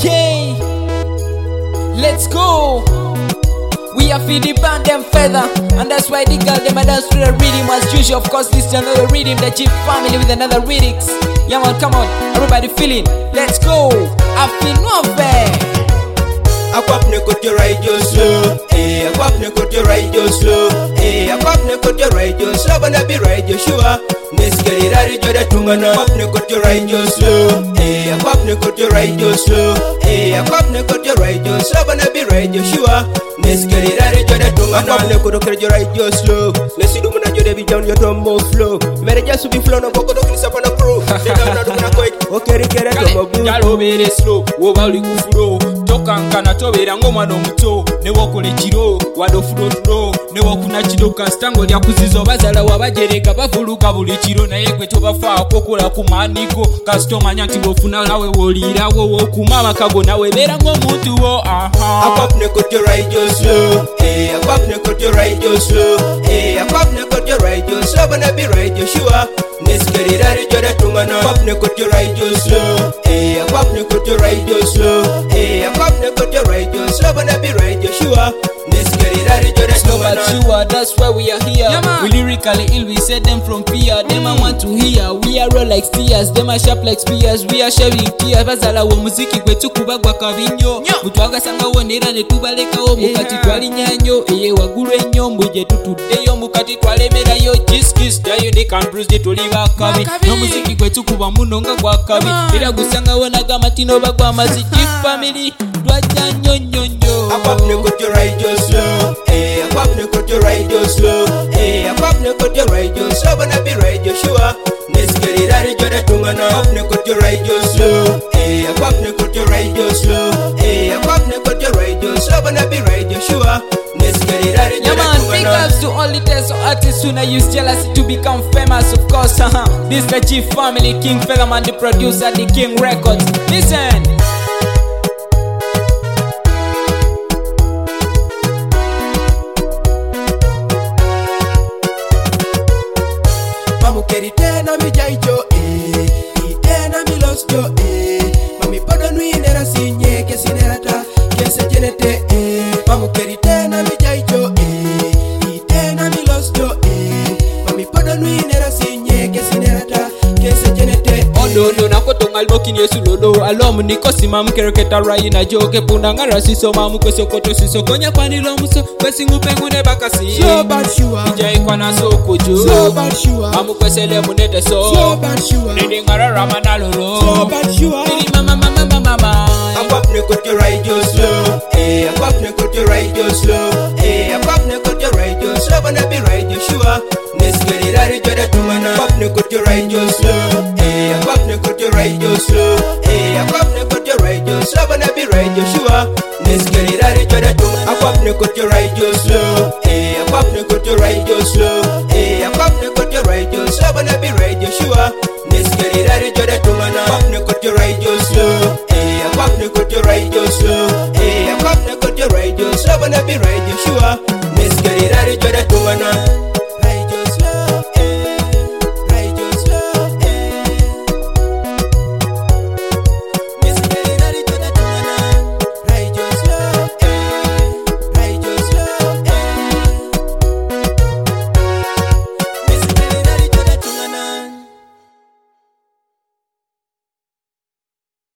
Okay, let's go. We are feed the band them feather, and that's why the girl them a dance to the rhythm as usual. Of course, this is another rhythm, the Chief family with another lyrics. Yeah man, come on, everybody feeling. Let's go. I feel no fair. Akwapne kote radio slow, akwapne kote radio slow, akwapne kote radio slow, bana bi radio sure. Neskeri radio da tungana. Akwapne kote radio slow, akwapne kote radio slow, akwapne kote radio slow, bana bi radio sure. Neskeri radio da tungana. Akwapne kote radio slow, nesidu muna jode bi down your tomo flow. Mere jasu bi flow no boko dokini sapana pro. Dega na dukuna koi, okeri kere tomo bu. Jalo bere slow, woba uli kufuro. Tokankana tobera ng'omwana omuto newokola ekiro wadde ofulotulo newokuna kiro kasita ng'olya kuzizo bazala wabajereka bavuluka buli kiro naye gwe tobafaako kola ku maaniko kasita omanya nti bwofuna nawe woliirawo wokuma amakago nawe beera ng'omuntu wo. Akwapne kote radio slow, akwapne kote radio slow, akwapne kote radio slow, bana bi radio sure. Neskeri radio da tungana. Akwapne kote radio slow, akwapne kote radio slow, akwapne kote radio slow, bana bi radio sure. Neskeri radio da tungana. Sure, that's why we are here. Yeah, we lyrically ill, we set them from fear. Them I want to hear. We are roll like steers, them are sharp like spears. We are sharing tears. Bazala wo muziki kwetu kubagwa kabinyo. Mutwaga sanga wonera ne tubalekawo mukati twali nyanyo. Eye wagulu ennyo mbuje tutuddeyo mukati twalemerayo. Kiss the unique and bruise tuli bakabi. No muziki kwetu kuba muno nga gwa kabi. Era gusanga wonaga matino bagwa amaziki family. Twajja nyonyonyo. Akwapne kote radio slow, akwapne kote radio slow, akwapne kote radio slow, bana bi radio sure. Neskeri radio da tungana. Akwapne kote radio slow, akwapne kote radio slow, akwapne kote radio slow, bana bi radio sure. Neskeri radio Yeah da man, big tungana. ups to all the tests artists who now use jealousy to become famous, of course. This the Chief family, King Featherman, the producer, the King Records. Listen. Mamukeri tena mi jaijo, tena mi losjo, mami podo nui nera sinye ke sinerata ke se jenete. Mamukeri tena mi jaijo, tena mi losjo, mami podo nui nera sinye ke sinerata ke se jenete. Ondo nakoto ngalboki Yesu lolo alom nikosi mamkereketa raina joke punda ngara siso mamu kwesokoto siso konya kwanilo muso kwesingupe ngune bakasi. So bad sure, Ijai kwa na soko jo. so bad sure, Mamu kwesele munete so bad sure, Nidi ngara ramana lolo. so bad sure. Nidi mama. Akwapne kote radio slow, akwapne kote radio slow, akwapne kote radio slow, bana bi radio sure. Neskeri radio da tungana. Akwapne kote radio slow, akwapne kote radio slow, akwapne kote radio slow, bana bi radio sure. Neskeri radio da tungana. Akwapne kote radio slow, akwapne kote radio slow, akwapne kote radio slow, bana bi radio sure. Neskeri radio da tungana. Akwapne kote radio slow, akwapne kote radio slow, akwapne kote radio slow, bana bi radio sure. Neskeri radio da tungana.